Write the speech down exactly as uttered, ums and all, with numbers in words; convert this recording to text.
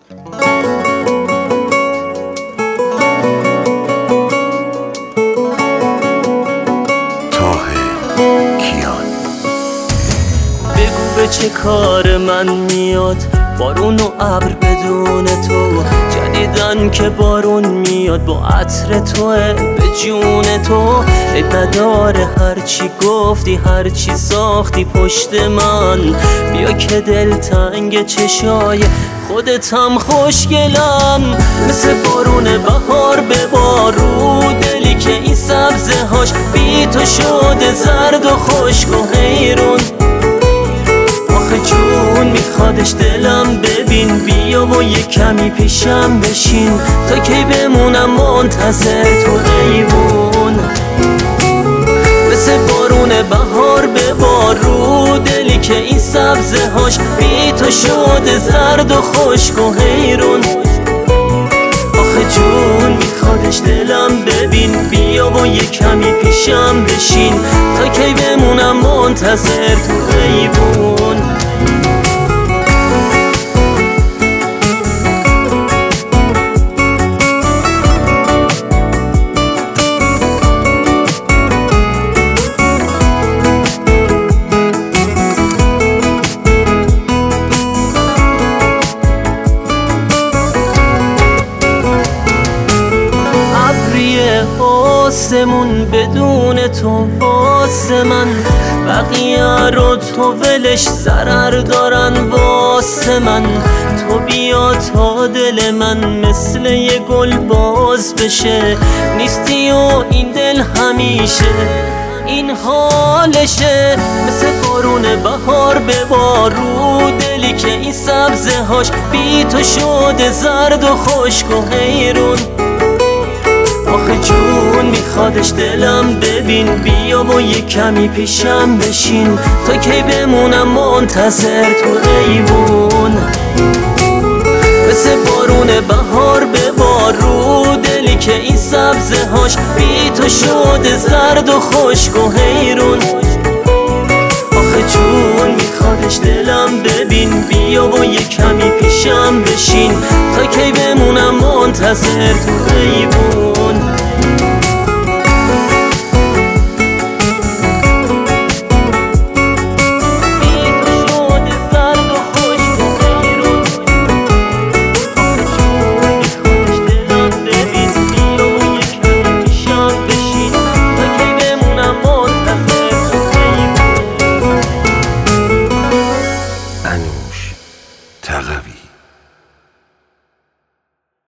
چه کار من میاد بارون و ابر بدون تو، جدیدن که بارون میاد با عطر توه به جون تو. ای نداره هرچی گفتی هرچی ساختی پشت من، بیا که دل تنگ چشای خودتم خوشگلم. مثل بارون بهار ببار رو دلی که این سبزه هاش بی تو شده زرد و خشک و حیرون. آخه جون میخوادش دلم ببین، بیا و یه کمی پیشم بشین تا کی بمونم منتظر تو ایوون. مثل بارون بهار ببار رو دلی که این سبزه هاش بی تو شده زرد و خشک و حیرون. آخه جون میخوادش دلم ببین، بیا و یه کمی پیشم بشین تا کی بمونم منتظر تو ایوون. آسمون بدون تو واسه من، بقیه رو تو ولش ضرر دارن واسه من. تو بیا تا دل من مثل یه گل باز بشه، نیستی و این دل همیشه این حالشه. مثل بارون بهار ببار رو دلی که این سبزه هاش بی تو شده زرد و خشک و حیرون. آخه جون میخوادش دلم ببین، بیا و یه کمی پیشم بشین تا کی بمونم منتظر تو ایوون. مثل بارون بهار ببار رو دلی که این سبزه هاش بی تو شده زرد و خشک و حیرون. آخه جون میخوادش دلم ببین، بیا و یه کمی پیشم بشین تا کی بمونم منتظر تو ایوون.